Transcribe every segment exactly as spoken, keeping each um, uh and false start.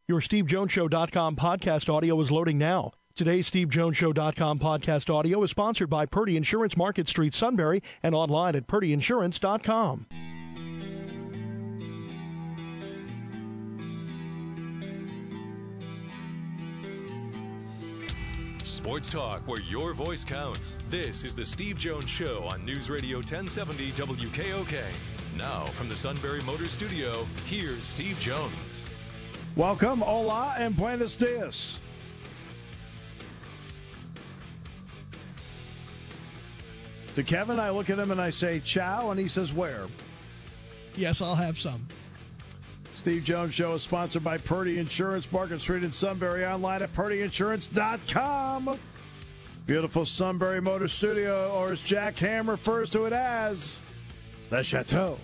Your Steve Jones Show dot com podcast audio is loading now. Today's Steve Jones Show dot com podcast audio is sponsored by Purdy Insurance, Market Street, Sunbury, and online at Purdy Insurance dot com. Sports talk where your voice counts. This is the Steve Jones Show on News Radio ten seventy W K O K. Now, from the Sunbury Motors Studio, here's Steve Jones. Welcome, hola, and buenos dias. To Kevin, I look at him and I say, ciao, and he says, where? Yes, I'll have some. Steve Jones Show is sponsored by Purdy Insurance, Market Street in Sunbury, online at Purdy Insurance dot com. Beautiful Sunbury Motor Studio, or as Jack Ham refers to it as, the Chateau.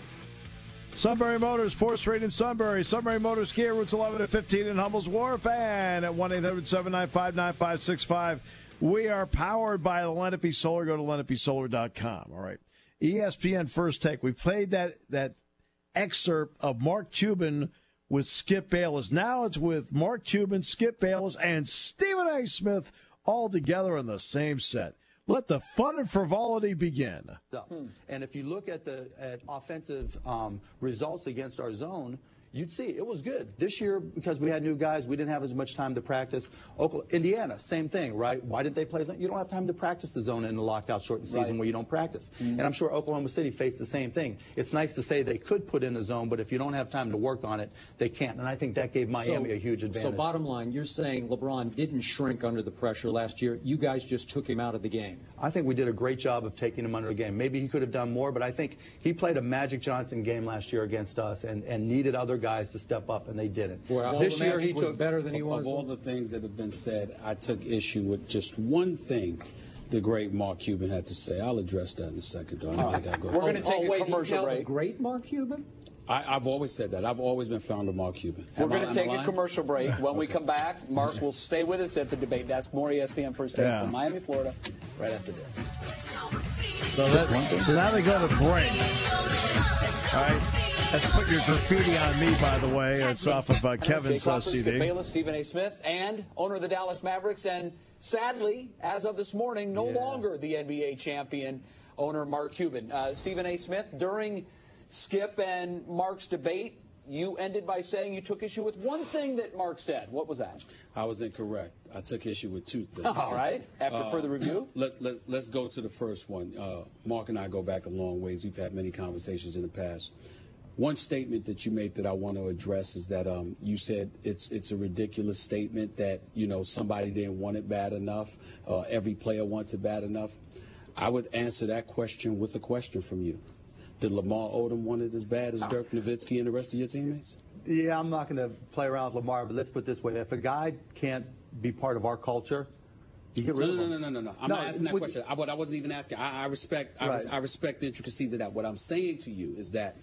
Sunbury Motors, fourth Street in Sunbury. Sunbury Motors Kia, routes eleven to fifteen in Hummel's Wharf, and at one eight hundred seven nine five nine five six five. We are powered by the Lenape Solar. Go to Lenape Solar dot com. All right. E S P N First Take. We played that that excerpt of Mark Cuban with Skip Bayless. Now it's with Mark Cuban, Skip Bayless, and Stephen A. Smith all together in the same set. Let the fun and frivolity begin. Hmm. And if you look at the at offensive um, results against our zone, you'd see it was good. This year, because we had new guys, we didn't have as much time to practice. Oklahoma, Indiana, same thing, right? Why didn't they play zone? You don't have time to practice the zone in the lockout shortened season right. where you don't practice. Mm-hmm. And I'm sure Oklahoma City faced the same thing. It's nice to say they could put in the zone, but if you don't have time to work on it, they can't. And I think that gave Miami so, a huge advantage. So bottom line, you're saying LeBron didn't shrink under the pressure last year. You guys just took him out of the game. I think we did a great job of taking him under the game. Maybe he could have done more, but I think he played a Magic Johnson game last year against us and, and needed other guys to step up. And they didn't. Well, this year he took better than he of, was. Of all the things that have been said, I took issue with just one thing the great Mark Cuban had to say. I'll address that in a second, though. I right. We're going to take oh, a wait, commercial break. The great Mark Cuban? I, I've always said that. I've always been fond of Mark Cuban. We're going to take a commercial break. When okay. we come back, Mark will stay with us at the debate desk. More E S P N First Take yeah. from Miami, Florida, right after this. So, that, so now they go to break. All right. Let's put your graffiti on me, by the way. It's off of uh, Kevin's uh, C D. Skip Bayless, Stephen A. Smith, and owner of the Dallas Mavericks, and sadly, as of this morning, no yeah. longer the N B A champion, owner Mark Cuban. Uh, Stephen A. Smith, during Skip and Mark's debate, you ended by saying you took issue with one thing that Mark said. What was that? I was incorrect. I took issue with two things. All right. After uh, further review? Let, let, let's go to the first one. Uh, Mark and I go back a long ways. We've had many conversations in the past. One statement that you made that I want to address is that um, you said it's it's a ridiculous statement that, you know, somebody didn't want it bad enough. Uh, every player wants it bad enough. I would answer that question with a question from you. Did Lamar Odom want it as bad as Dirk Nowitzki and the rest of your teammates? Yeah, I'm not going to play around with Lamar, but let's put it this way. If a guy can't be part of our culture, you get rid no, of no, him. No, no, no, no, no. I'm no, not asking that would, question. I, what I wasn't even asking. I, I respect I, right. I respect the intricacies of that. What I'm saying to you is that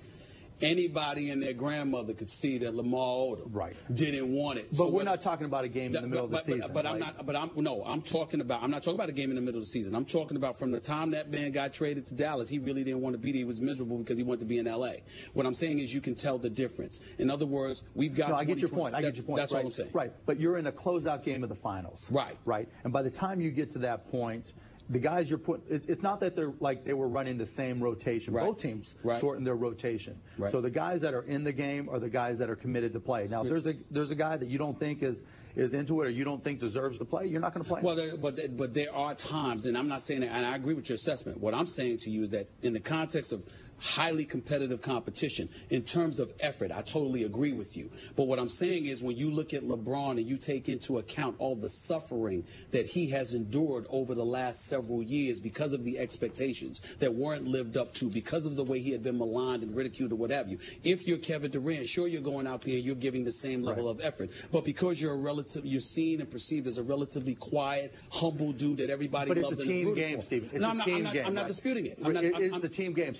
anybody and their grandmother could see that Lamar Odom right. didn't want it. But so we're what, not talking about a game in the middle but, of the but, season. But, but right? I'm not. But I'm no. I'm talking about. I'm not talking about a game in the middle of the season. I'm talking about from the time that man got traded to Dallas. He really didn't want to be there. He was miserable because he wanted to be in L A. What I'm saying is you can tell the difference. In other words, we've got. No, I get your point. I that, get your point. That's right. what I'm saying. Right. But you're in a closeout game of the finals. Right. Right. And by the time you get to that point, the guys you're putting, it's not that they're like they were running the same rotation. Right. Both teams right. shortened their rotation. Right. So the guys that are in the game are the guys that are committed to play. Now, if there's a there's a guy that you don't think is is into it or you don't think deserves to play, you're not going to play. Well, there, but but there are times, and I'm not saying that, and I agree with your assessment. What I'm saying to you is that in the context of highly competitive competition, in terms of effort, I totally agree with you. But what I'm saying is when you look at LeBron and you take into account all the suffering that he has endured over the last several years because of the expectations that weren't lived up to, because of the way he had been maligned and ridiculed or what have you. If you're Kevin Durant, sure, you're going out there, you're giving the same level right. of effort. But because you're a relative, you're seen and perceived as a relatively quiet, humble dude that everybody but loves it's a and is team rooting game, for. Stephen. It's no, a I'm not, team I'm not, game. I'm not right? disputing it. I'm not, it I'm, it's I'm, a team game. So then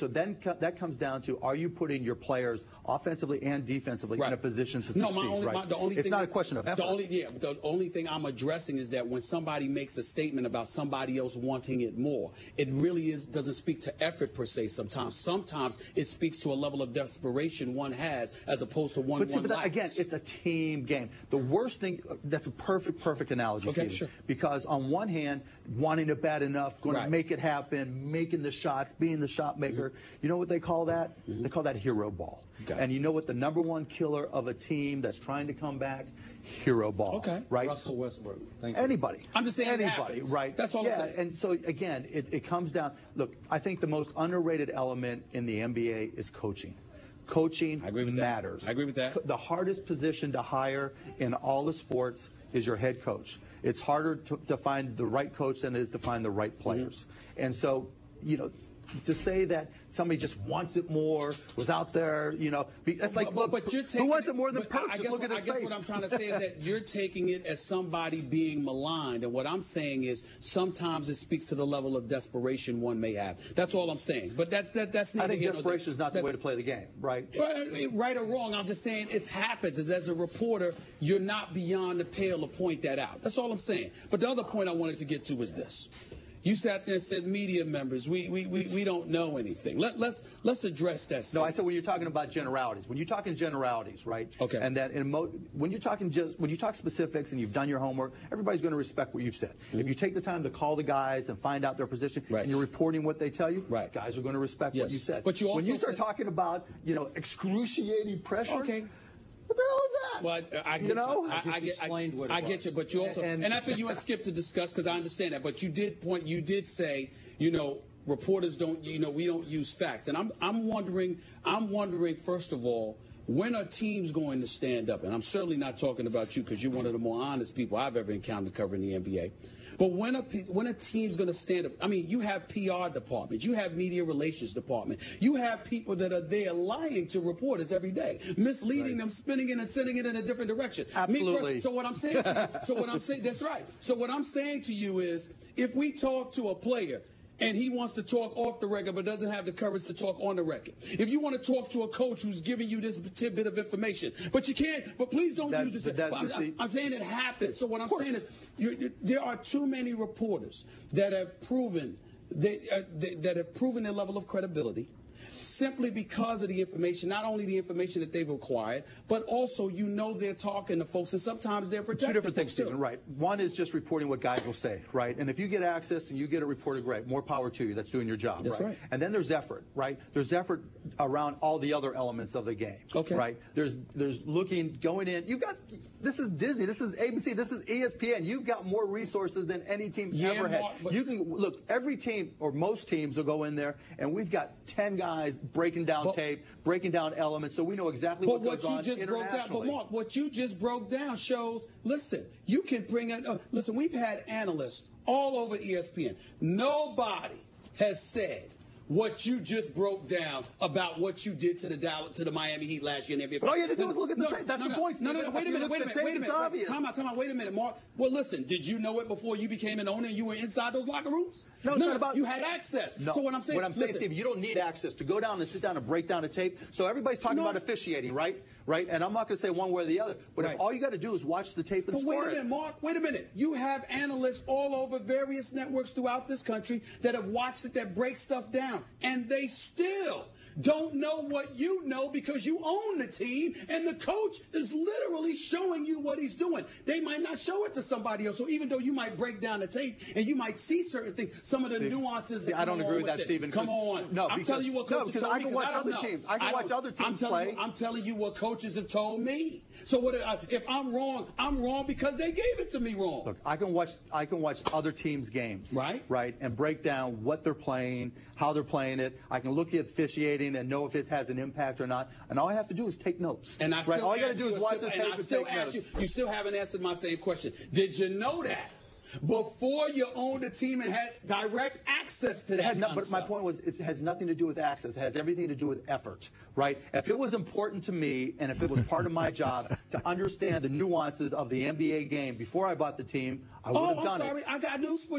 co- that comes down to, are you putting your players offensively and defensively right. in a position to no, succeed? My only, right? my, the only it's thing not that, a question of effort. The only, yeah, the only thing I'm addressing is that when somebody makes a statement about somebody else wanting it more, it really is doesn't speak to effort per se. Sometimes, sometimes it speaks to a level of desperation one has as opposed to one. But, see, one but that, lacks. again, it's a team game. The worst thing, that's a perfect, perfect analogy, Okay, Stephen, sure. because on one hand, wanting it bad enough, going Right. to make it happen, making the shots, being the shot maker. Mm-hmm. You know what they call that? Mm-hmm. They call that hero ball. Okay. And you know what the number one killer of a team that's trying to come back? Hero ball. Okay. Right? Russell Westbrook. Thank you. Anybody. I'm just saying it Anybody, happens. right? That's all yeah, I'm saying. And so, again, it, it comes down. Look, I think the most underrated element in the N B A is coaching. Coaching I agree with matters. That. I agree with that. The hardest position to hire in all the sports is your head coach. It's harder to, to find the right coach than it is to find the right players. Mm-hmm. And so, you know, to say that somebody just wants it more, was out there, you know, that's like, but, but you're taking, who wants it more than Perk? I Just guess, look what, at his I guess face. what I'm trying to say is that you're taking it as somebody being maligned, and what I'm saying is sometimes it speaks to the level of desperation one may have. That's all I'm saying. But that, that that's neither I think here nor desperation there. is not the that, way to play the game, right? Right or wrong, I'm just saying it happens. As a reporter, you're not beyond the pale to point that out. That's all I'm saying. But the other point I wanted to get to was this. You sat there and said, media members, we we, we, we don't know anything. Let, let's let's address that stuff. No, I said when you're talking about generalities. When you're talking generalities, right? Okay. And that in mo- when you're talking just when you talk specifics and you've done your homework, everybody's going to respect what you've said. Mm-hmm. If you take the time to call the guys and find out their position, right. and you're reporting what they tell you, right. guys are going to respect yes. what you said. But you also when you start said- talking about, you know, excruciating pressure. Okay. What the hell is that? Well, I, I get you know, you. I, I just I get, explained I, what it I get was. you, but you also, and, And- and that's what you and Skip to discuss because I understand that. But you did point, you did say, you know, reporters don't, you know, we don't use facts, and I'm, I'm wondering, I'm wondering, first of all, when are teams going to stand up? And I'm certainly not talking about you because you're one of the more honest people I've ever encountered covering the N B A. But when a when a team's going to stand up, I mean, you have P R departments, you have media relations department, you have people that are there lying to reporters every day, misleading right. them, spinning it and sending it in a different direction. Absolutely. Me, so what I'm saying, to you, so what I'm saying, that's right. So what I'm saying to you is, if we talk to a player and he wants to talk off the record but doesn't have the courage to talk on the record. If you want to talk to a coach who's giving you this tidbit of information, but you can't, but please don't That's, use it. that, I'm, see, I'm saying it happens. So what I'm saying is you, you, there are too many reporters that have proven they, uh, they, that have proven their level of credibility simply because of the information, not only the information that they've acquired, but also you know they're talking to folks, and sometimes they're protecting Two different things, too. Stephen, right. One is just reporting what guys will say, right? And if you get access and you get a reporter, great, more power to you. That's doing your job, That's right? right. And then there's effort, right? There's effort around all the other elements of the game, okay. right? There's there's looking, going in. You've got, this is Disney, this is A B C, this is E S P N. You've got more resources than any team yeah, ever had. Mark, You can, look, every team, or most teams will go in there, and we've got ten guys breaking down But, tape, breaking down elements, so we know exactly but what goes what you on just broke down, but internationally. Mark, what you just broke down shows. Listen, you can bring in. Uh, listen, we've had analysts all over E S P N. Nobody has said what you just broke down about what you did to the Dallas, to the Miami Heat last year in the N B A. But all you have to do is look at the no, tape. That's no, the no, point. No, no, no. Wait a If you minute. look Wait a at the minute. Wait a tape, minute. it's obvious. Time out. Time out. Wait a minute, Mark. Well, listen. Did you know it before you became an owner and you were inside those locker rooms? No, it's no, not about. You had access. No. So what I'm saying, what I'm saying, listen, Steve, you don't need access to go down and sit down and break down a tape. So everybody's talking No. about officiating, right? Right. And I'm not going to say one way or the other. But Right. if all you got to do is watch the tape and But score wait a minute, it. Mark. Wait a minute. You have analysts all over various networks throughout this country that have watched it, that break stuff down, and they still don't know what you know because you own the team and the coach is literally showing you what he's doing. They might not show it to somebody else. So even though you might break down the tape and you might see certain things, some of the Steve, nuances. see, that I don't come agree along with that, it. Stephen. Come on. No, I'm because, telling you what no, coaches because told I me. can 'cause watch I don't other know. teams. I can I watch don't- other teams I'm telling play. You, I'm telling you what coaches have told me. So what if I'm wrong? I'm wrong because they gave it to me wrong. Look, I can watch. I can watch other teams' games, Right. right, and break down what they're playing, how they're playing it. I can look at officiating and know if it has an impact or not. And all I have to do is take notes. And I right? still all you got to ask do is a watch simple- the and tape I and still take ask notes. you, you still haven't answered my same question. Did you know that before you owned a team and had direct access to that? It had no, kind but of my stuff? point was, it has nothing to do with access. It has everything to do with effort, right? If it was important to me, and if it was part of my job to understand the nuances of the N B A game before I bought the team, I would Oh, have I'm done sorry. it. I got news for you.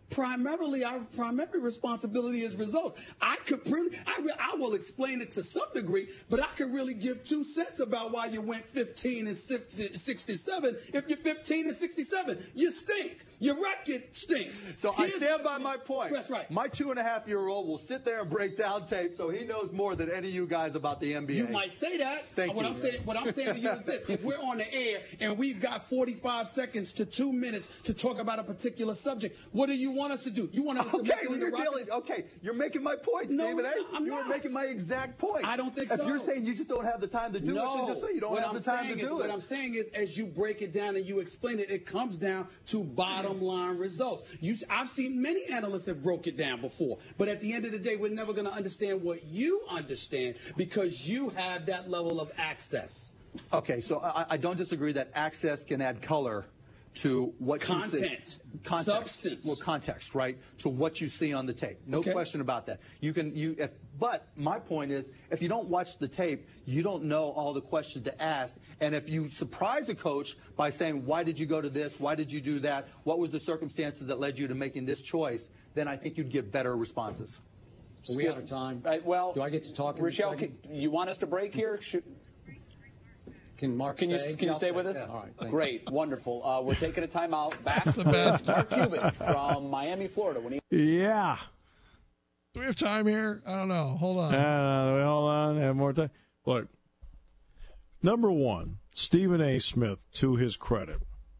primarily our primary responsibility is results. I could really, I, re, I will explain it to some degree, but I could really give two cents about why you went fifteen and sixty-seven. If you're fifteen and sixty-seven, you stink. Your record stinks. So Here's I stand by my point. That's right. My two and a half year old will sit there and break down tape, so he knows more than any of you guys about the N B A. You might say that. Thank what you. I'm saying, what I'm saying to you is this: if we're on the air and we've got forty-five seconds to two minutes to talk about a particular subject, what do you want us to do? You want us to Okay, make it in the you're Rockets? dealing, okay, you're making my point, No, Stephen A. no, I'm you not. were making my exact point. I don't think if so. If you're saying you just don't have the time to do no. it, then just say you don't what have I'm the time to saying do is, it. What I'm saying is, as you break it down and you explain it, it comes down to bottom line results. You, I've seen many analysts have broke it down before, but at the end of the day, we're never going to understand what you understand because you have that level of access. Okay, so I, I don't disagree that access can add color to what Content. you see. Context. Substance. Well, context, right? To what you see on the tape. No Okay. question about that. You can you if but my point is if you don't watch the tape, you don't know all the questions to ask. And if you surprise a coach by saying, why did you go to this? Why did you do that? What was the circumstances that led you to making this choice? Then I think you'd get better responses. Are we out of time? Uh, well, do I get to talk? Rochelle, in a second? can, you want us to break here? Should, Can Mark Can you stay? can you stay with us? Yeah. All right. thank Great, wonderful. Uh, we're taking a timeout. Back That's the best. Mark Cuban from Miami, Florida. When he Yeah. Do we have time here? I don't know. Hold on. Uh, hold on. Have more time. Look, number one, Stephen A. Smith, to his credit,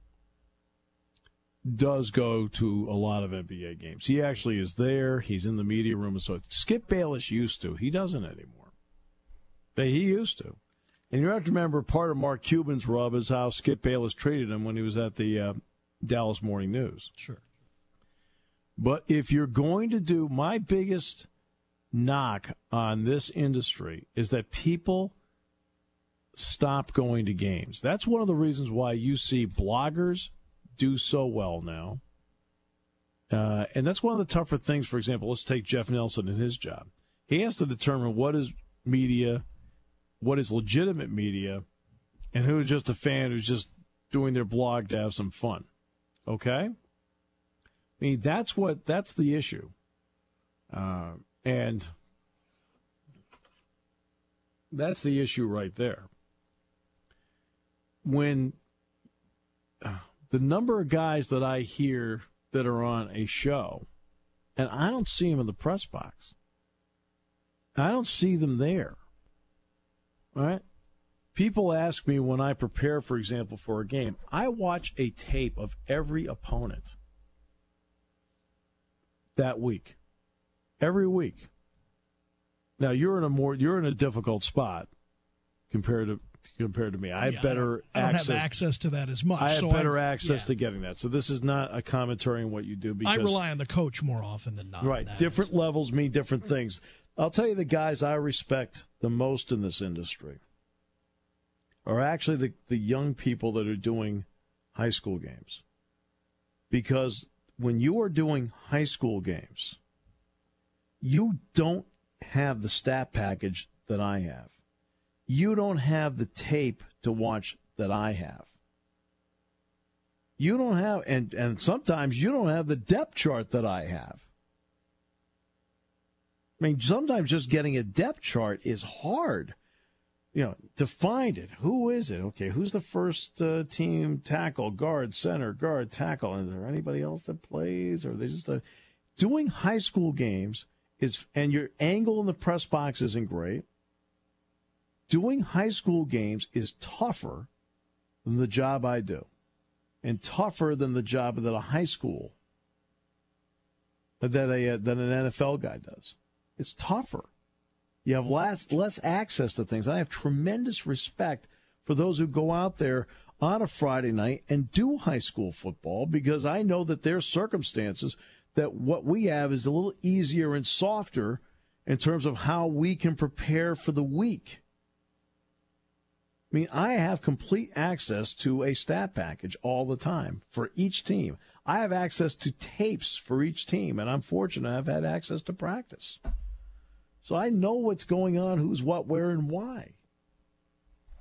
does go to a lot of N B A games. He actually is there. He's in the media room and so Skip Bayless used to. He doesn't anymore. But he used to. And you have to remember, part of Mark Cuban's rub is how Skip Bayless treated him when he was at the uh, Dallas Morning News. Sure. But if you're going to do, my biggest knock on this industry is that people stop going to games. That's one of the reasons why you see bloggers do so well now. Uh, and that's one of the tougher things. For example, let's take Jeff Nelson and his job. He has to determine what is media, what is legitimate media, and who is just a fan who's just doing their blog to have some fun. Okay? I mean, that's what that's the issue. Uh, and that's the issue right there. When uh, the number of guys that I hear that are on a show, and I don't see them in the press box. I don't see them there. All right? People ask me when I prepare, for example, for a game, I watch a tape of every opponent that week. Every week. Now you're in a more you're in a difficult spot compared to compared to me. I have Yeah, better I don't, access. I don't have access to that as much. I have so better I, access yeah. to getting that. So this is not a commentary on what you do because I rely on the coach more often than not. right. That Different is. levels mean different things. I'll tell you the guys I respect the most in this industry are actually the, the young people that are doing high school games. Because when you are doing high school games, you don't have the stat package that I have. You don't have the tape to watch that I have. You don't have, and, and sometimes you don't have the depth chart that I have. I mean, sometimes just getting a depth chart is hard. You know, to find it. Who is it? Okay, who's the first uh, team tackle, guard, center, guard, tackle? Is there anybody else that plays? Or are they just a, doing high school games is, and your angle in the press box isn't great. Doing high school games is tougher than the job I do, and tougher than the job that a high school that a that an N F L guy does. It's tougher. You have less, less access to things. I have tremendous respect for those who go out there on a Friday night and do high school football because I know that their circumstances, that what we have is a little easier and softer in terms of how we can prepare for the week. I mean, I have complete access to a stat package all the time for each team. I have access to tapes for each team, and I'm fortunate I've had access to practice. So I know what's going on, who's what, where, and why.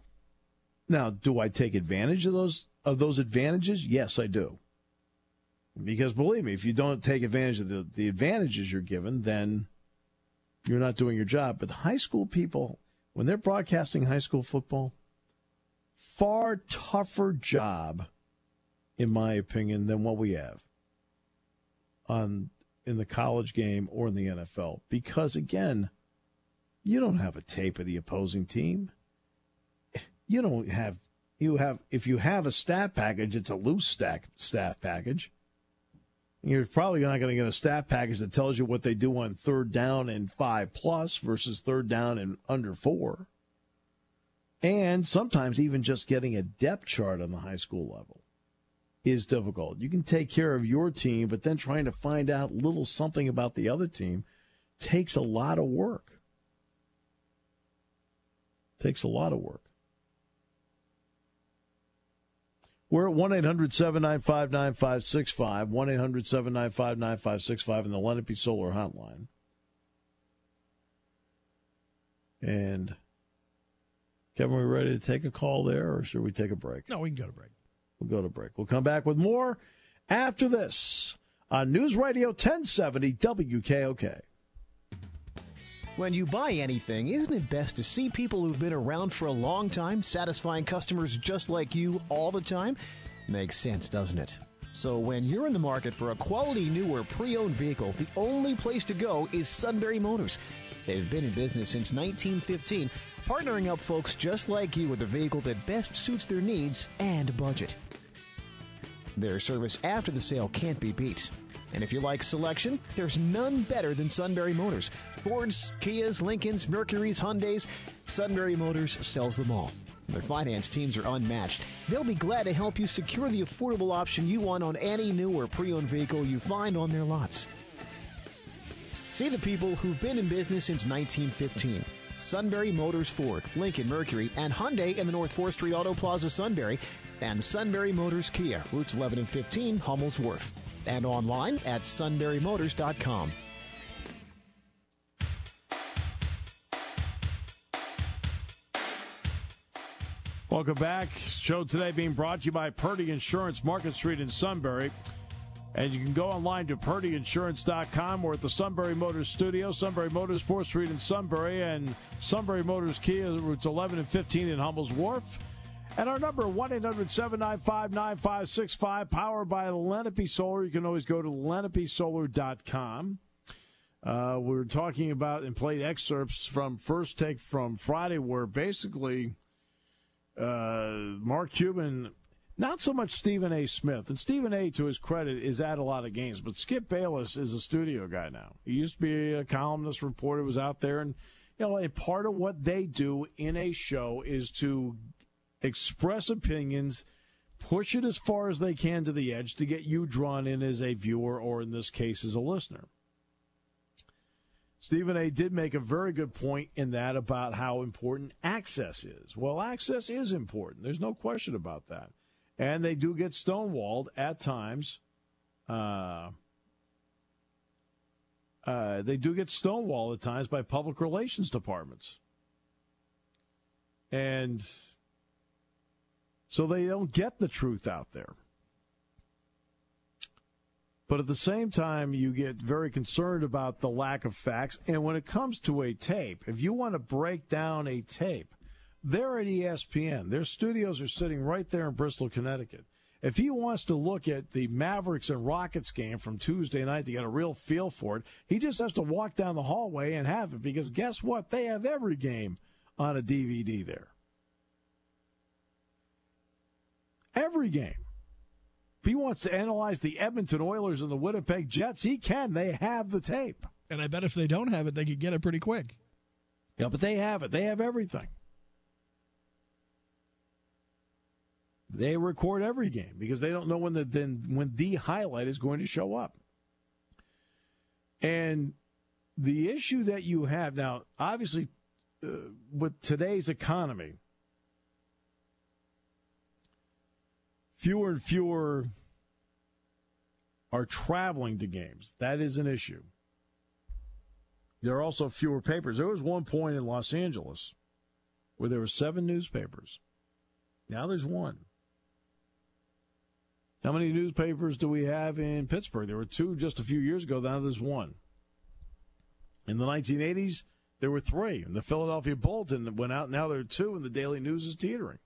Now, do I take advantage of those of those advantages? Yes, I do. Because believe me, if you don't take advantage of the, the advantages you're given, then you're not doing your job. But the high school people, when they're broadcasting high school football, far tougher job, in my opinion, than what we have on in the college game or in the N F L. Because, again, you don't have a tape of the opposing team. You don't have you have if you have a stat package, it's a loose stack stat package. You're probably not going to get a stat package that tells you what they do on third down and five plus versus third down and under four. And sometimes even just getting a depth chart on the high school level is difficult. You can take care of your team, but then trying to find out little something about the other team takes a lot of work. Takes a lot of work. We're at one eight hundred seven nine five nine five six five, one eight hundred seven nine five nine five six five in the Lenape Solar Hotline. And, Kevin, are we ready to take a call there, or should we take a break? No, we can go to break. We'll go to break. We'll come back with more after this on News Radio ten seventy W K O K. When you buy anything, isn't it best to see people who've been around for a long time, satisfying customers just like you all the time? Makes sense, doesn't it? So when you're in the market for a quality new or pre-owned vehicle, the only place to go is Sunbury Motors. They've been in business since nineteen fifteen, partnering up folks just like you with a vehicle that best suits their needs and budget. Their service after the sale can't be beat. And if you like selection, there's none better than Sunbury Motors. Fords, Kias, Lincolns, Mercurys, Hyundais, Sunbury Motors sells them all. Their finance teams are unmatched. They'll be glad to help you secure the affordable option you want on any new or pre-owned vehicle you find on their lots. See the people who've been in business since nineteen fifteen. Sunbury Motors Ford, Lincoln, Mercury, and Hyundai in the North fourth Street Auto Plaza, Sunbury, and Sunbury Motors Kia, routes eleven and fifteen, Hummel's Wharf. And online at sunbury motors dot com. Welcome back. Show today being brought to you by Purdy Insurance, Market Street in Sunbury. And you can go online to purdy insurance dot com or at the Sunbury Motors Studio, Sunbury Motors, fourth Street in Sunbury, and Sunbury Motors Kia, routes eleven and fifteen in Hummel's Wharf. And our number, one eight hundred seven nine five nine five six five, powered by Lenape Solar. You can always go to lenape solar dot com. Uh, we were talking about and played excerpts from First Take from Friday where basically uh, Mark Cuban, not so much Stephen A. Smith. And Stephen A., to his credit, is at a lot of games. But Skip Bayless is a studio guy now. He used to be a columnist, reporter, was out there. And, you know, and part of what they do in a show is to express opinions, push it as far as they can to the edge to get you drawn in as a viewer or, in this case, as a listener. Stephen A. did make a very good point in that about how important access is. Well, access is important. There's no question about that. And they do get stonewalled at times. Uh, uh, they do get stonewalled at times by public relations departments. And so they don't get the truth out there. But at the same time, you get very concerned about the lack of facts. And when it comes to a tape, if you want to break down a tape, they're at E S P N. Their studios are sitting right there in Bristol, Connecticut. If he wants to look at the Mavericks and Rockets game from Tuesday night to get a real feel for it, he just has to walk down the hallway and have it. Because guess what? They have every game on a D V D there. Every game. If he wants to analyze the Edmonton Oilers and the Winnipeg Jets, he can. They have the tape. And I bet if they don't have it, they could get it pretty quick. Yeah, but they have it. They have everything. They record every game because they don't know when the then when the highlight is going to show up. And the issue that you have now, obviously, uh, with today's economy, fewer and fewer are traveling to games. That is an issue. There are also fewer papers. There was one point in Los Angeles where there were seven newspapers. Now there's one. How many newspapers do we have in Pittsburgh? There were two just a few years ago. Now there's one. In the nineteen eighties, there were three. And the Philadelphia Bulletin went out. Now there are two, and the Daily News is teetering.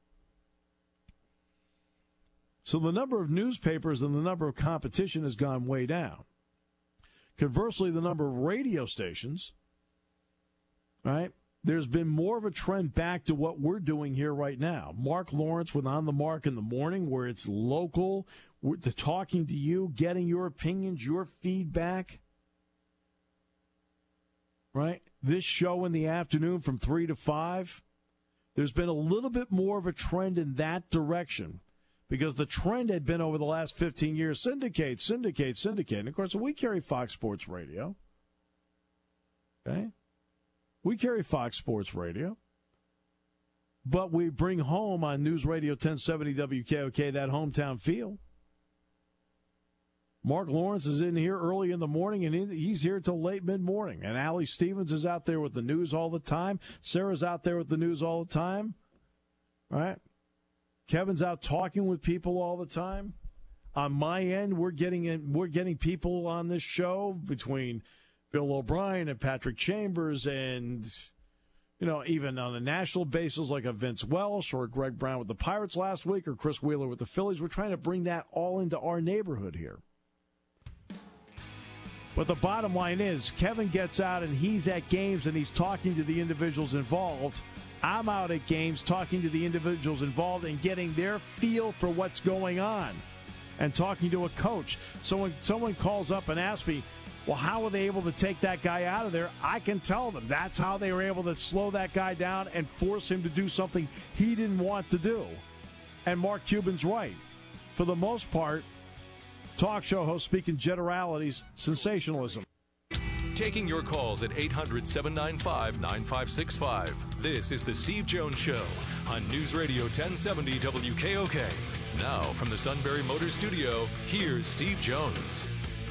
So the number of newspapers and the number of competition has gone way down. Conversely, the number of radio stations, right, there's been more of a trend back to what we're doing here right now. Mark Lawrence with On the Mark in the morning, where it's local, we're talking to you, getting your opinions, your feedback, right? This show in the afternoon from three to five, there's been a little bit more of a trend in that direction because the trend had been over the last fifteen years, syndicate, syndicate, syndicate. And, of course, we carry Fox Sports Radio, okay? We carry Fox Sports Radio, but we bring home on News Radio ten seventy W K O K that hometown feel. Mark Lawrence is in here early in the morning, and he's here till late mid-morning. And Allie Stevens is out there with the news all the time. Sarah's out there with the news all the time, right? Kevin's out talking with people all the time. On my end, we're getting in, we're getting people on this show between Bill O'Brien and Patrick Chambers and, you know, even on a national basis like a Vince Welsh or Greg Brown with the Pirates last week or Chris Wheeler with the Phillies. We're trying to bring that all into our neighborhood here. But the bottom line is Kevin gets out and he's at games and he's talking to the individuals involved. I'm out at games talking to the individuals involved and getting their feel for what's going on and talking to a coach. So when someone calls up and asks me, well, how were they able to take that guy out of there? I can tell them that's how they were able to slow that guy down and force him to do something he didn't want to do. And Mark Cuban's right. For the most part, talk show hosts speaking generalities, sensationalism. Taking your calls at eight hundred, seven nine five, nine five six five. This is the Steve Jones Show on News Radio ten seventy W K O K. Now from the Sunbury Motors Studio, here's Steve Jones.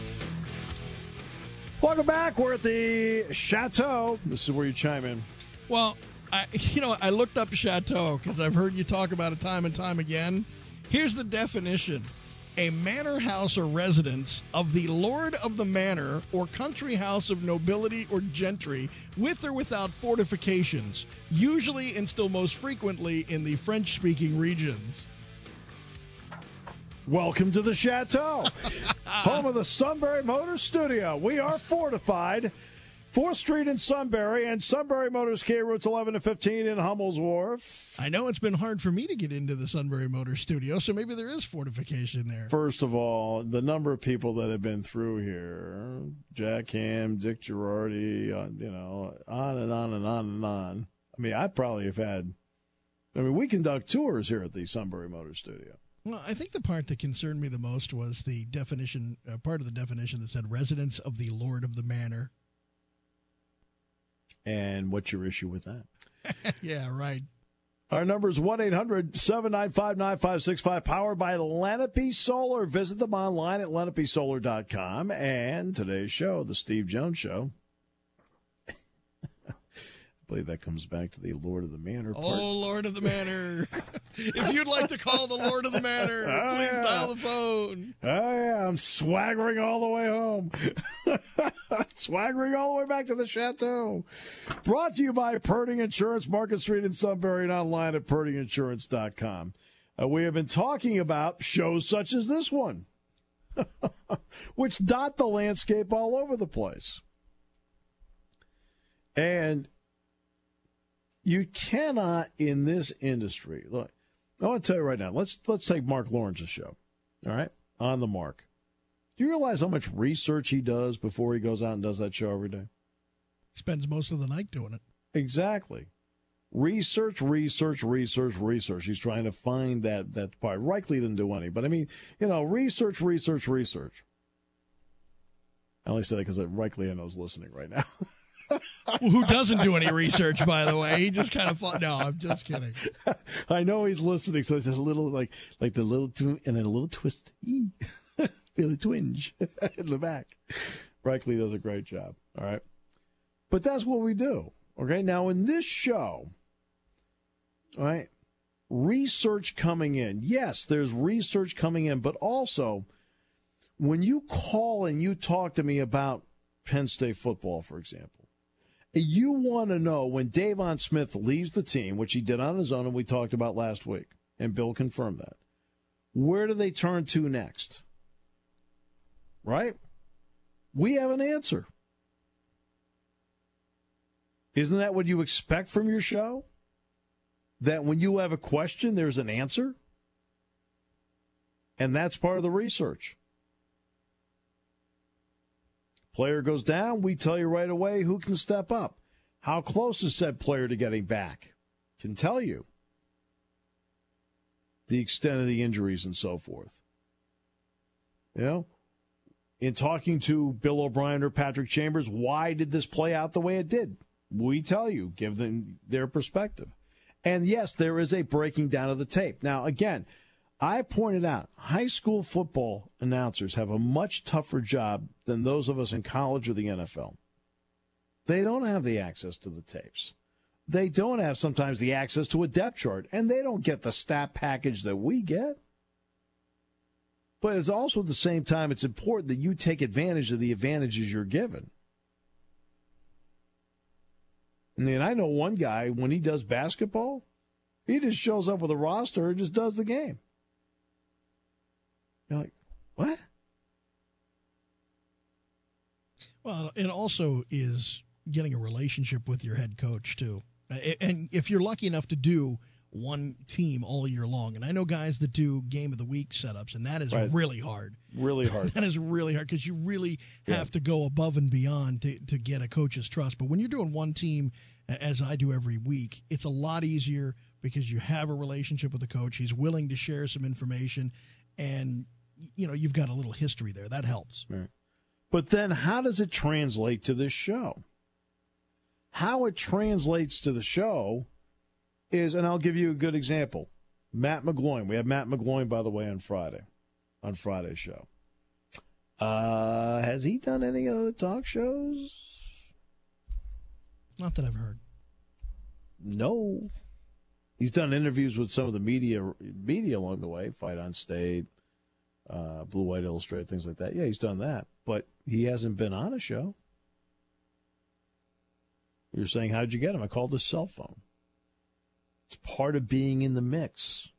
Welcome back. We're at the Chateau. This is where you chime in. Well, I, you know, I looked up Chateau because I've heard you talk about it time and time again. Here's the definition. A manor house or residence of the lord of the manor or country house of nobility or gentry with or without fortifications, usually and still most frequently in the French-speaking regions. Welcome to the Chateau, home of the Sunbury Motors Studio. We are fortified. fourth Street in Sunbury and Sunbury Motors K routes eleven to fifteen in Hummel's Wharf. I know it's been hard for me to get into the Sunbury Motors Studio, so maybe there is fortification there. First of all, the number of people that have been through here, Jack Ham, Dick Girardi, uh, you know, on and on and on and on. I mean, I probably have had, I mean, we conduct tours here at the Sunbury Motors Studio. Well, I think the part that concerned me the most was the definition, uh, part of the definition that said residence of the lord of the manor. And what's your issue with that? Yeah, right. Our number is one eight hundred, seven nine five, nine five six five, powered by Lenape Solar. Visit them online at lenape solar dot com. And today's show, The Steve Jones Show. I believe that comes back to the Lord of the Manor part. Oh, Lord of the Manor. If you'd like to call the Lord of the Manor, oh, please yeah. dial the phone. Oh, yeah, I'm swaggering all the way home. Swaggering all the way back to the Chateau. Brought to you by Purdy Insurance, Market Street in Sunbury, and online at purdy insurance dot com. Uh, we have been talking about shows such as this one, which dot the landscape all over the place. And you cannot, in this industry, look, I want to tell you right now, let's let's take Mark Lawrence's show, all right, On the Mark. Do you realize how much research he does before he goes out and does that show every day? Spends most of the night doing it. Exactly. Research, research, research, research. He's trying to find that, that part. Reichley didn't do any, but I mean, you know, research, research, research. I only say that because Reichley I know is listening right now. Who doesn't do any research, by the way? He just kind of thought, no, I'm just kidding. I know he's listening, so it's a little like like the little tw- and then a little twist. Feel a twinge in the back. Reichley does a great job. All right. But that's what we do. Okay. Now, in this show, all right, research coming in. Yes, there's research coming in, but also when you call and you talk to me about Penn State football, for example, you want to know when Davon Smith leaves the team, which he did on his own and we talked about last week, and Bill confirmed that, where do they turn to next? Right? We have an answer. Isn't that what you expect from your show? That when you have a question, there's an answer? And that's part of the research. Player goes down, we tell you right away who can step up. How close is said player to getting back? Can tell you. The extent of the injuries and so forth. You know? In talking to Bill O'Brien or Patrick Chambers, why did this play out the way it did? We tell you, give them their perspective. And yes, there is a breaking down of the tape. Now, again, I pointed out high school football announcers have a much tougher job than those of us in college or the N F L. They don't have the access to the tapes. They don't have sometimes the access to a depth chart, and they don't get the stat package that we get. But it's also at the same time, it's important that you take advantage of the advantages you're given. I mean, I know one guy, when he does basketball, he just shows up with a roster and just does the game. You're like, what? Well, it also is getting a relationship with your head coach, too. And if you're lucky enough to do one team all year long, and I know guys that do game of the week setups, and that is right. really hard. Really hard. That is really hard because you really have yeah. to go above and beyond to, to get a coach's trust. But when you're doing one team, as I do every week, it's a lot easier because you have a relationship with the coach. He's willing to share some information, and you know you've got a little history there. That helps. Right. But then how does it translate to this show? How it translates to the show is, and I'll give you a good example. Matt McGloin. We have Matt McGloin, by the way, on Friday, on Friday's show. Uh, has he done any other talk shows? Not that I've heard. No. He's done interviews with some of the media media along the way, Fight on State, uh, Blue White Illustrated, things like that. Yeah, he's done that. But he hasn't been on a show. You're saying, how'd you get him? I called his cell phone. It's part of being in the mix.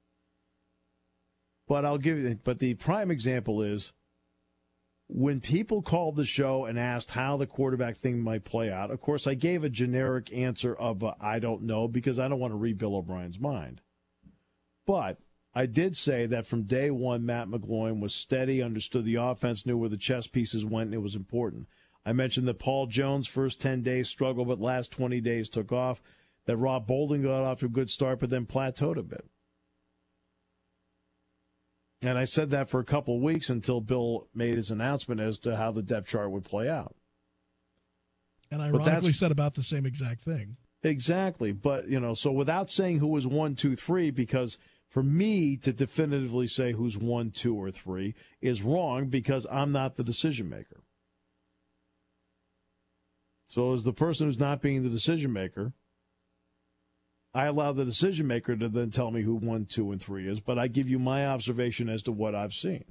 But I'll give you, but the prime example is when people called the show and asked how the quarterback thing might play out. Of course, I gave a generic answer of uh, I don't know because I don't want to read Bill O'Brien's mind. But I did say that from day one, Matt McGloin was steady, understood the offense, knew where the chess pieces went, and it was important. I mentioned that Paul Jones' first ten days struggled, but last twenty days took off. That Rob Bolden got off to a good start, but then plateaued a bit. And I said that for a couple of weeks until Bill made his announcement as to how the depth chart would play out. And ironically said about the same exact thing. Exactly. But, you know, so without saying who was one, two, three, because for me to definitively say who's one, two, or three is wrong because I'm not the decision maker. So as the person who's not being the decision maker, I allow the decision maker to then tell me who one, two, and three is, but I give you my observation as to what I've seen.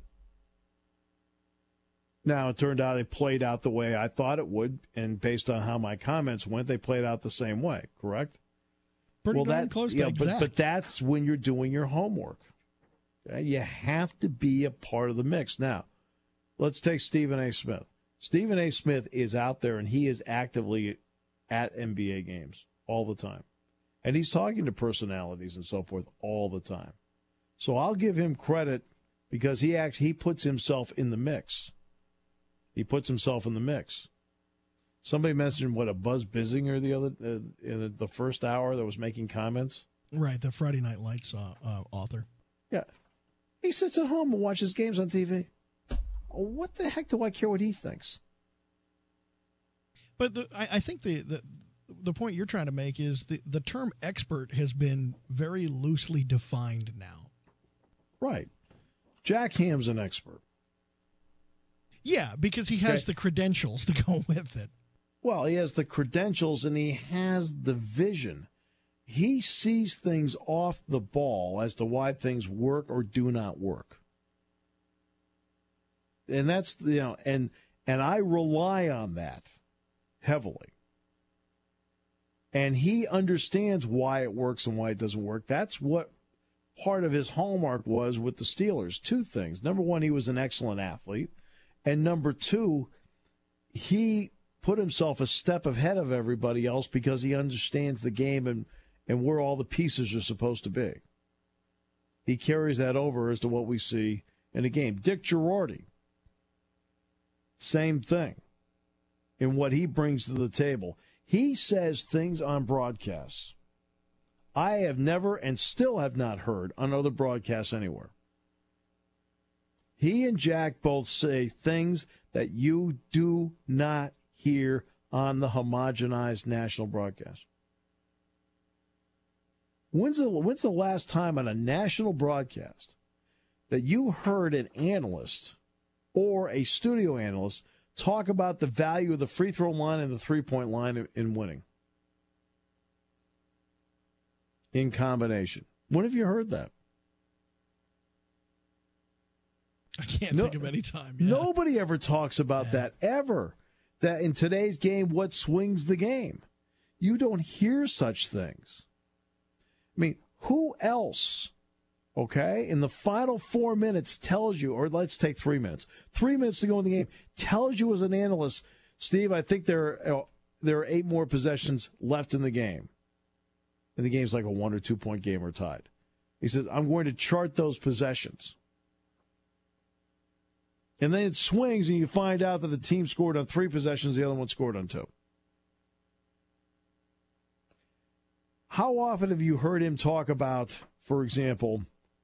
Now, it turned out it played out the way I thought it would, and based on how my comments went, they played out the same way, correct? Pretty well, darn that, close to yeah, exact. But, but that's when you're doing your homework. Okay? You have to be a part of the mix. Now, let's take Stephen A. Smith. Stephen A. Smith is out there, and he is actively at N B A games all the time. And he's talking to personalities and so forth all the time. So I'll give him credit because he actually he puts himself in the mix. He puts himself in the mix. Somebody mentioned, what, a Buzz Bissinger the other uh, in the first hour that was making comments? Right, the Friday Night Lights uh, uh, author. Yeah. He sits at home and watches games on T V. What the heck do I care what he thinks? But the, I, I think the... the The point you're trying to make is the, the term expert has been very loosely defined now. Right. Jack Ham's an expert. Yeah, because he has okay. the credentials to go with it. Well, he has the credentials and he has the vision. he sees things off the ball as to why things work or do not work. And that's, you know, and and I rely on that heavily. And he understands why it works and why it doesn't work. That's what part of his hallmark was with the Steelers. Two things. Number one, he was an excellent athlete. And number two, he put himself a step ahead of everybody else because he understands the game and, and where all the pieces are supposed to be. He carries that over as to what we see in the game. Dick Girardi, same thing in what he brings to the table. He says things on broadcasts I have never and still have not heard on other broadcasts anywhere. He and Jack both say things that you do not hear on the homogenized national broadcast. When's the, when's the last time on a national broadcast that you heard an analyst or a studio analyst talk about the value of the free throw line and the three-point line in, in winning? In combination. When have you heard that? I can't no, think of any time. Yeah. Nobody ever talks about yeah. that, ever. That in today's game, what swings the game? You don't hear such things. I mean, who else, okay, in the final four minutes tells you, or let's take three minutes, three minutes to go in the game, tells you as an analyst, Steve, I think there are, there are eight more possessions left in the game. And the game's like a one or two point game or tied. He says, I'm going to chart those possessions. And then it swings and you find out that the team scored on three possessions, the other one scored on two. How often have you heard him talk about, for example,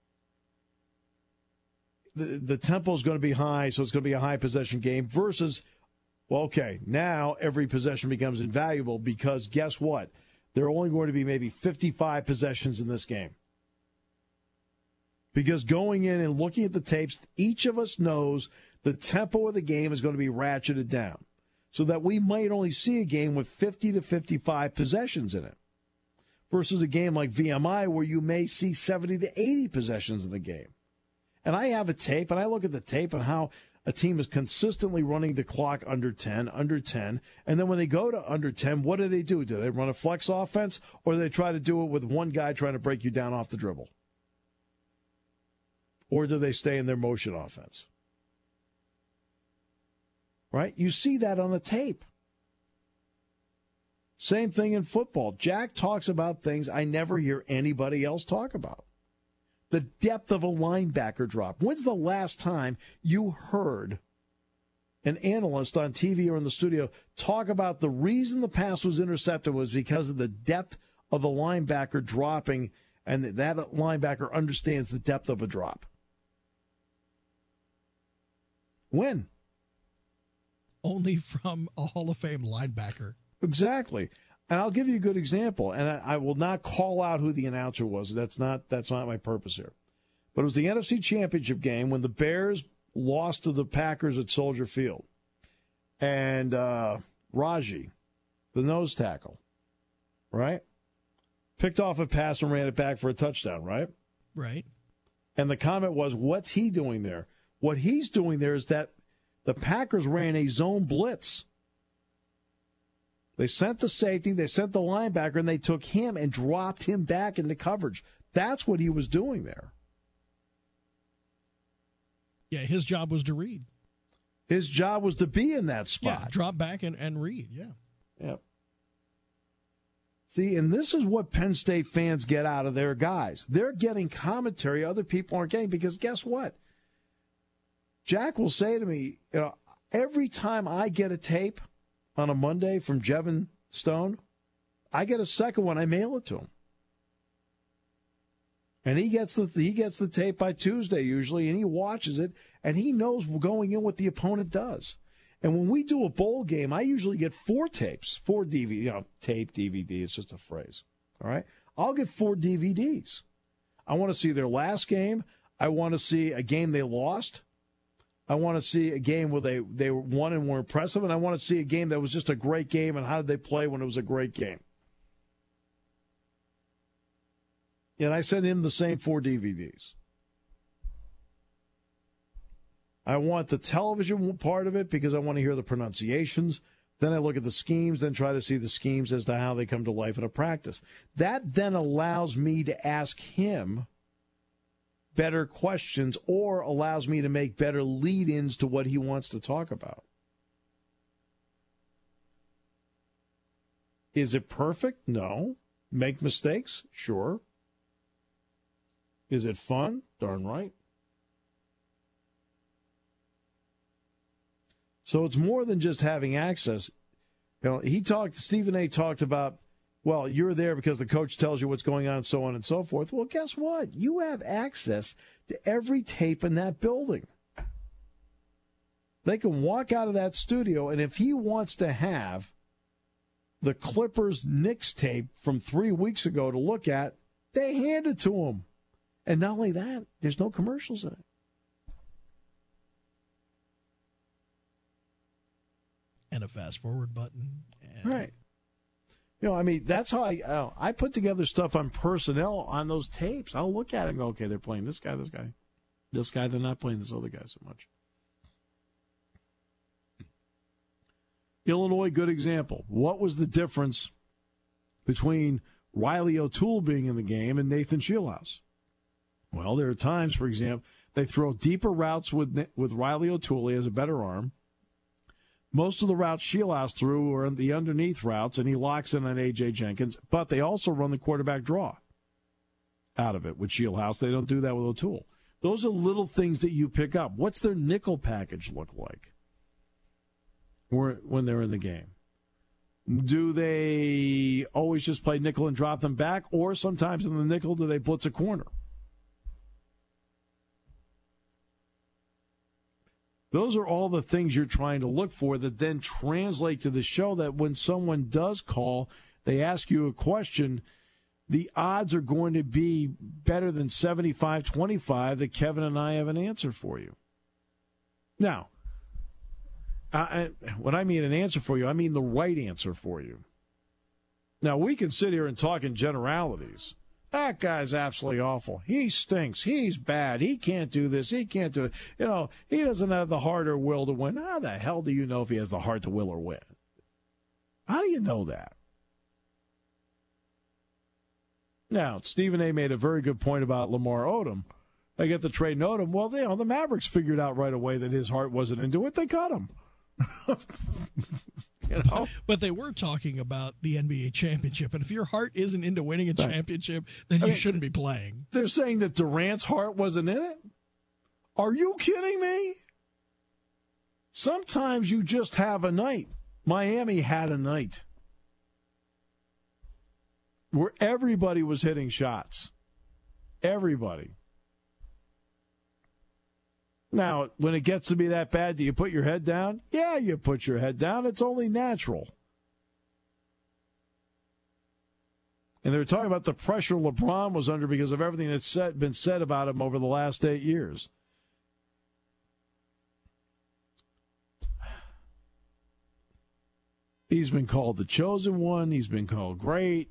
the, the tempo is going to be high, so it's going to be a high possession game versus, well, okay, now every possession becomes invaluable because guess what? There are only going to be maybe fifty-five possessions in this game. Because going in and looking at the tapes, each of us knows the tempo of the game is going to be ratcheted down so that we might only see a game with fifty to fifty-five possessions in it versus a game like V M I where you may see seventy to eighty possessions in the game. And I have a tape, and I look at the tape and how a team is consistently running the clock under ten, under ten, and then when they go to under ten, what do they do? Do they run a flex offense, or do they try to do it with one guy trying to break you down off the dribble? Or do they stay in their motion offense? Right? You see that on the tape. Same thing in football. Jack talks about things I never hear anybody else talk about. The depth of a linebacker drop. When's the last time you heard an analyst on T V or in the studio talk about the reason the pass was intercepted was because of the depth of the linebacker dropping, and that, that linebacker understands the depth of a drop? When? Only from a Hall of Fame linebacker. Exactly. And I'll give you a good example, and I, I will not call out who the announcer was. That's not that's not my purpose here. But it was the N F C Championship game when the Bears lost to the Packers at Soldier Field. And uh, Raji, the nose tackle, right, picked off a pass and ran it back for a touchdown, right? Right. And the comment was, what's he doing there? What he's doing there is that the Packers ran a zone blitz. They sent the safety, they sent the linebacker, and they took him and dropped him back into coverage. That's what he was doing there. Yeah, his job was to read. His job was to be in that spot. Yeah, drop back and, and read, yeah. Yep. See, and this is what Penn State fans get out of their guys. They're getting commentary other people aren't getting because guess what? Jack will say to me, you know, every time I get a tape on a Monday from Jevon Stone, I get a second one. I mail it to him. And he gets the he gets the tape by Tuesday usually, and he watches it, and he knows going in what the opponent does. And when we do a bowl game, I usually get four tapes, four D V D, you know, tape, D V D, it's just a phrase. All right? I'll get four D V Ds. I want to see their last game. I want to see a game they lost. I want to see a game where they, they won and were impressive, and I want to see a game that was just a great game and how did they play when it was a great game. And I sent him the same four D V Ds. I want the television part of it because I want to hear the pronunciations. Then I look at the schemes, then try to see the schemes as to how they come to life in a practice. That then allows me to ask him better questions or allows me to make better lead-ins to what he wants to talk about. Is it perfect? No. Make mistakes? Sure. Is it fun? Darn right. So it's more than just having access. You know, he talked, Stephen A. talked about, well, you're there because the coach tells you what's going on and so on and so forth. Well, guess what? You have access to every tape in that building. They can walk out of that studio, and if he wants to have the Clippers Knicks tape from three weeks ago to look at, they hand it to him. And not only that, there's no commercials in it. And a fast forward button. And right. You know, I mean, that's how I uh, I put together stuff on personnel on those tapes. I'll look at it and go, okay, they're playing this guy, this guy. This guy, they're not playing this other guy so much. Illinois, good example. What was the difference between Riley O'Toole being in the game and Nathan Shieldhouse? Well, there are times, for example, they throw deeper routes with with Riley O'Toole. He has a better arm. Most of the routes Shieldhouse threw are the underneath routes, and he locks in on A J. Jenkins. But they also run the quarterback draw out of it with Shieldhouse. They don't do that with O'Toole. Those are little things that you pick up. What's their nickel package look like when they're in the game? Do they always just play nickel and drop them back? Or sometimes in the nickel, do they blitz a corner? Those are all the things you're trying to look for that then translate to the show that when someone does call, they ask you a question, the odds are going to be better than seventy-five twenty-five that Kevin and I have an answer for you. Now, I, when I mean an answer for you, I mean the right answer for you. Now, we can sit here and talk in generalities. That guy's absolutely awful. He stinks. He's bad. He can't do this. He can't do it. You know, he doesn't have the heart or will to win. How the hell do you know if he has the heart to will or win? How do you know that? Now, Stephen A. made a very good point about Lamar Odom. They get the trade Odom. Well, you know, the Mavericks figured out right away that his heart wasn't into it. They cut him. You know? But they were talking about the N B A championship, and if your heart isn't into winning a right. championship, then you I mean, shouldn't be playing. They're saying that Durant's heart wasn't in it? Are you kidding me? Sometimes you just have a night. Miami had a night where everybody was hitting shots. Everybody. Now, when it gets to be that bad, do you put your head down? Yeah, you put your head down. It's only natural. And they're talking about the pressure LeBron was under because of everything that's said, been said about him over the last eight years. He's been called the chosen one. He's been called great.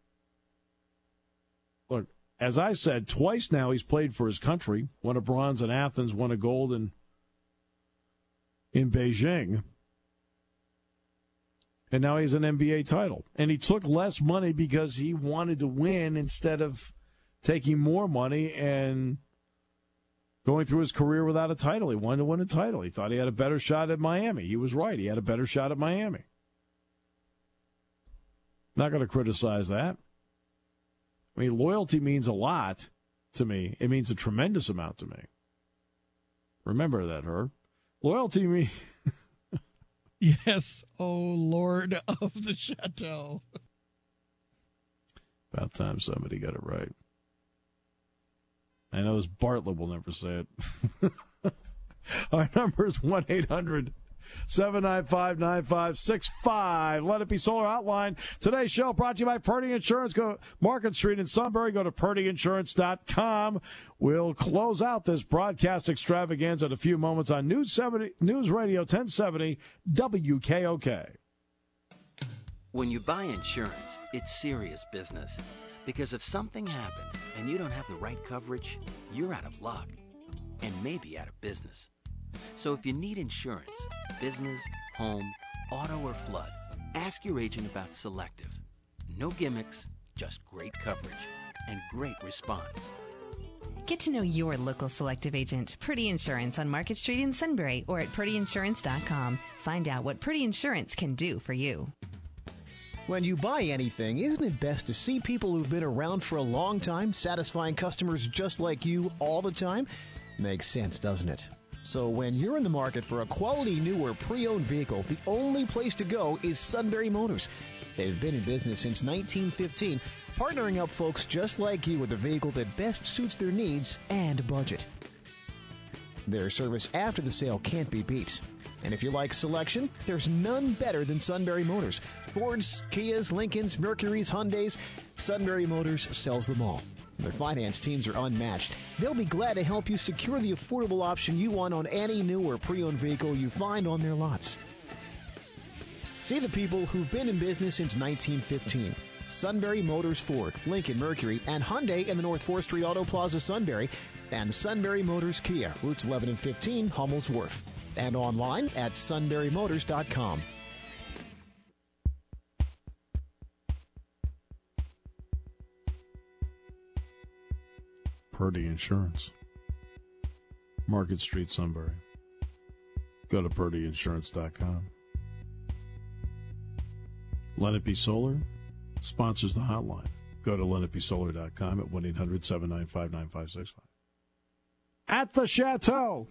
Look, as I said, twice now he's played for his country. Won a bronze in Athens, won a gold in, in Beijing. And now he has an N B A title. And he took less money because he wanted to win instead of taking more money and going through his career without a title. He wanted to win a title. He thought he had a better shot at Miami. He was right. He had a better shot at Miami. Not going to criticize that. I mean, loyalty means a lot to me. It means a tremendous amount to me. Remember that, Herb. Loyalty means... Yes, oh Lord of the Chateau. About time somebody got it right. I know this Bartlett will never say it. Our number is one eight hundred seven nine five nine five six five. Let it be Solar Outline. Today's show brought to you by Purdy Insurance. Go Market Street in Sunbury. Go to purdy insurance dot com. We'll close out this broadcast extravaganza in a few moments on News seventy, News Radio ten seventy W K O K. When you buy insurance, it's serious business. Because if something happens and you don't have the right coverage, you're out of luck. And maybe out of business. So if you need insurance, business, home, auto, or flood, ask your agent about Selective. No gimmicks, just great coverage and great response. Get to know your local Selective agent, Purdy Insurance, on Market Street in Sunbury or at purdy insurance dot com. Find out what Purdy Insurance can do for you. When you buy anything, isn't it best to see people who've been around for a long time, satisfying customers just like you all the time? Makes sense, doesn't it? So when you're in the market for a quality new or pre-owned vehicle, the only place to go is Sunbury Motors. They've been in business since nineteen fifteen, partnering up folks just like you with a vehicle that best suits their needs and budget. Their service after the sale can't be beat. And if you like selection, there's none better than Sunbury Motors. Fords, Kias, Lincolns, Mercurys, Hyundais, Sunbury Motors sells them all. Their finance teams are unmatched. They'll be glad to help you secure the affordable option you want on any new or pre-owned vehicle you find on their lots. See the people who've been in business since nineteen fifteen. Sunbury Motors Ford, Lincoln Mercury, and Hyundai in the North fourth Street Auto Plaza, Sunbury, and Sunbury Motors Kia, routes eleven and fifteen, Hummel's Wharf, and online at sunbury motors dot com. Purdy Insurance, Market Street, Sunbury. Go to purdy insurance dot com. Let It Be Solar sponsors the hotline. Go to let it be solar dot com at one eight hundred seven nine five nine five six five. At the Chateau.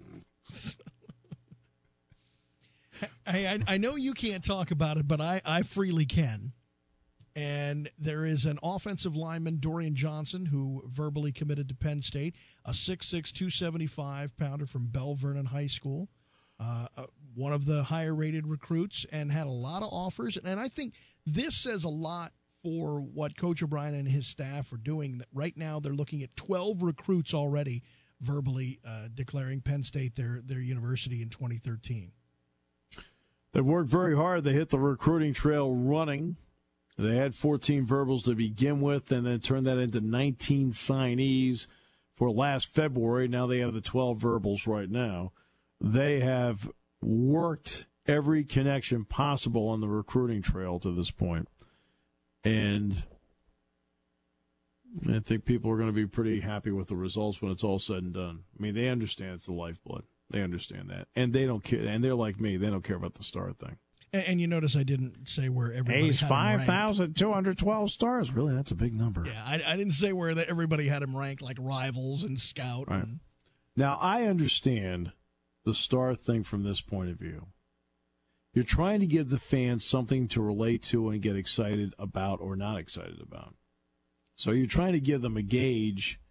Hey, I, I know you can't talk about it, but I, I freely can. And there is an offensive lineman, Dorian Johnson, who verbally committed to Penn State, a six six, two seventy-five pounder from Bell Vernon High School, uh, uh, one of the higher-rated recruits, and had a lot of offers. And I think this says a lot for what Coach O'Brien and his staff are doing. That right now they're looking at twelve recruits already verbally uh, declaring Penn State their, their university in twenty thirteen. They've worked very hard. They hit the recruiting trail running. They had fourteen verbals to begin with and then turned that into nineteen signees for last February. Now they have the twelve verbals right now. They have worked every connection possible on the recruiting trail to this point. And I think people are going to be pretty happy with the results when it's all said and done. I mean, they understand it's the lifeblood. They understand that. And they don't care. And they're like me. They don't care about the star thing. And, and you notice I didn't say where everybody He's had him five ranked. thousand two hundred twelve stars. Really, that's a big number. Yeah, I, I didn't say where that everybody had him ranked, like Rivals and Scout. Right. And, now, I understand the star thing from this point of view. You're trying to give the fans something to relate to and get excited about or not excited about. So you're trying to give them a gauge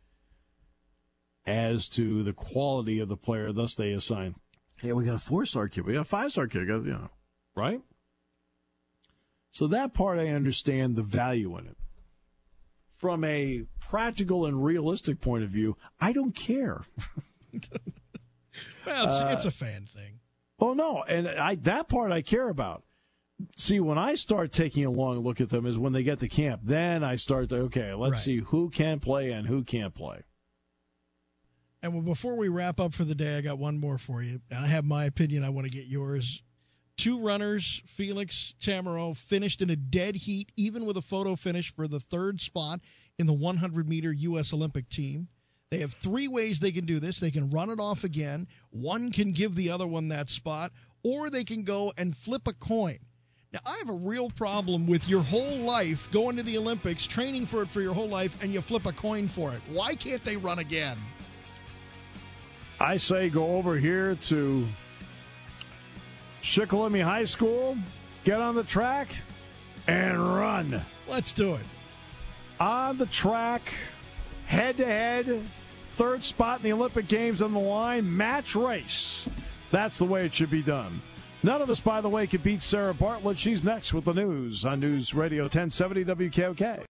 as to the quality of the player, thus they assign, hey, we got a four-star kid, we got a five-star kid, you know, right? So that part I understand the value in it. From a practical and realistic point of view, I don't care. well, it's, uh, it's a fan thing. Oh, no, and I that part I care about. See, when I start taking a long look at them is when they get to camp. Then I start to, okay, let's Right. see who can play and who can't play. And well, before we wrap up for the day, I got one more for you. And I have my opinion. I want to get yours. Two runners, Felix Tamaro, finished in a dead heat, even with a photo finish for the third spot in the one hundred meter U S Olympic team. They have three ways they can do this. They can run it off again. One can give the other one that spot, or they can go and flip a coin. Now, I have a real problem with your whole life going to the Olympics, training for it for your whole life, and you flip a coin for it. Why can't they run again? I say go over here to Shikellamy High School, get on the track, and run. Let's do it. On the track, head-to-head, third spot in the Olympic Games on the line, match race. That's the way it should be done. None of us, by the way, can beat Sarah Bartlett. She's next with the news on News Radio ten seventy W K O K.